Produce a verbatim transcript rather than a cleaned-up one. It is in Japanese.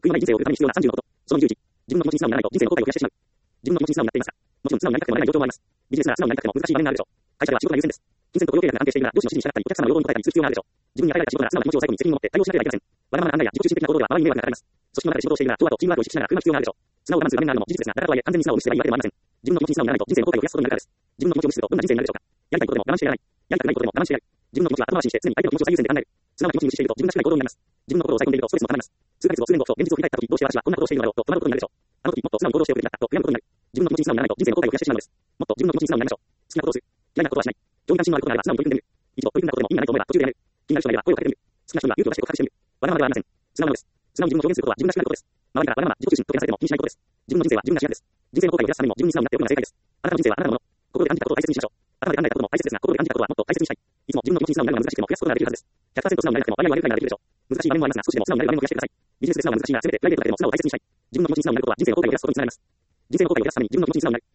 悔いのない人生を送るために必要なさんじゅうのこと。そのにじゅういち、自分の気持ちに素直にならないと人生の後悔を増やしてしまう。自分の気持ちに素直になっていますか？もちろん素直になりたくてもなれない状況もあります。ビジネスなら素直になりたくても難しい場面があるでしょう。会社では仕事が優先です。金銭と雇用形態が安定しているなら上司の指示に従ったり、お客様の要望に応えたりする必要があるでしょう。自分に与えられた仕事なら素直な気持ちを最後に責任を持って対応しなければいけません。わがままな考えや自己中心的な行動では周りに迷惑がかかります。組織の中で仕事をしているなら、人とチームワークを意識しながら工夫が必要があるでしょう。素直を我慢する場面があるのも事実ですが、だからとはいえ完全に素直を無視すればいいわけでもありません。自分の気持ちに素直にならないと人生の後悔を増やすことになるからです。自分の気持ちを無視するとどんな人生になるでしょうか。やりたいことでも我慢してやらない。やりたくないことでも我慢してやる。自分の気持ちは後回しにして常に相手の気持ちを最優先で考える。素直な気持ちに無視していると自分らしくない行動になります。自分の心を抑え込んでいるとストレスも溜まります。数ヶ月後、数年後と現実を振り返った時、どうして私はこんなことをしているのだろうと戸惑うことになるでしょう。あの時もっと素直に行動しておくべきだったと悔やむことになる。自分の気持ちに素直にならないと人生の後悔を増やしてしまうのです。もっと自分の気持ちに素直になりましょう。好きなことをする。嫌いなことはしない。興味関心のあることがあれば素直に取り組んでみる。一度取り組んだことでも意味がないと思えば途中でやめる。気になる人がいれば声をかけてみる。好きな人には勇気を出して告白してみる。わがままではありません。素直なのです。素直に自分を表現することは自分らしくなることです。周りからわがまま、自己中心とけなされても気にしないことです。自分の人生は自分が主役です。人生の後悔を増やすためにも自分に素直になっておくのが正解です。あなたの人生はあなたのもの。心で感じたことを大切にしましょう。頭で考えたことも大切ですが、心で感じたことはもっと大切にしたい。いつも自分の気持ちに素直になるのが難しくても増やすことができるはずです。ひゃくパーセント 素直になれなくても割合を上げるくらいならできるでしょう。難しい場面もありますが、少しでも素直になれる場面を増やしてください。ビジネスで素直が難しいが、せめてプライベートだけでも素直を大切にしたい。自分の気持ちに素直になることは人生の後悔を増やすことにつながります。人生の後悔を増やすために自分の気持ちに素直になる。